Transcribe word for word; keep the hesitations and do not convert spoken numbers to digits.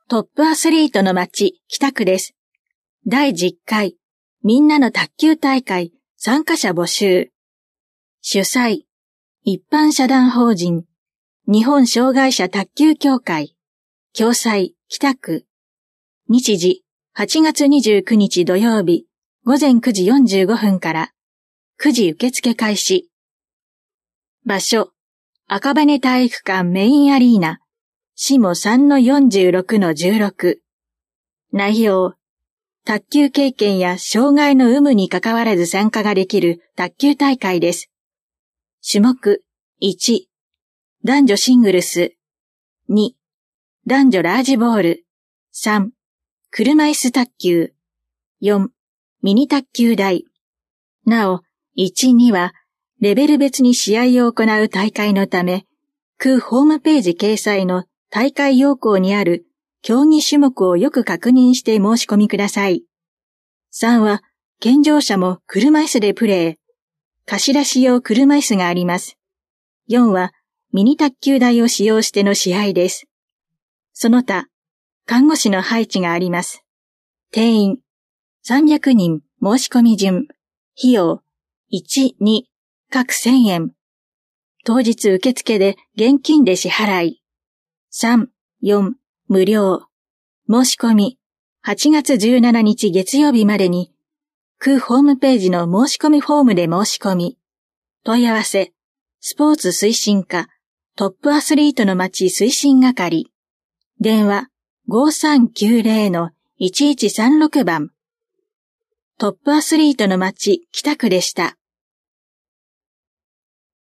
トップアスリートの街、北区です。だいじゅっかい、みんなの卓球大会、参加者募集。主催、一般社団法人、日本障害者卓球協会、共催、北区。日時、はちがつにじゅうくにち土曜日、ごぜんくじよんじゅうごふんから、くじ受付開始。場所、赤羽体育館メインアリーナ、しも さんのよんじゅうろくのじゅうろく。内容、卓球経験や障害の有無に関わらず参加ができる卓球大会です。種目、いち、男女シングルス、に、男女ラージボール、さん、車椅子卓球、よん、ミニ卓球台。なお、いち、には、レベル別に試合を行う大会のため、区ホームページ掲載の大会要項にある競技種目をよく確認して申し込みください。さんは、健常者も車椅子でプレー。貸し出し用車椅子があります。よんは、ミニ卓球台を使用しての試合です。その他、看護師の配置があります。定員、さんびゃくにん申し込み順。費用、いち、に、各せんえん。当日受付で現金で支払い。さん、よん、無料。申し込み、はちがつじゅうしちにち月曜日までに、区ホームページの申し込みフォームで申し込み。問い合わせ、スポーツ推進課、トップアスリートの街推進係。電話、ごさんきゅうぜろのいちいちさんろくばん。トップアスリートの街北区でした。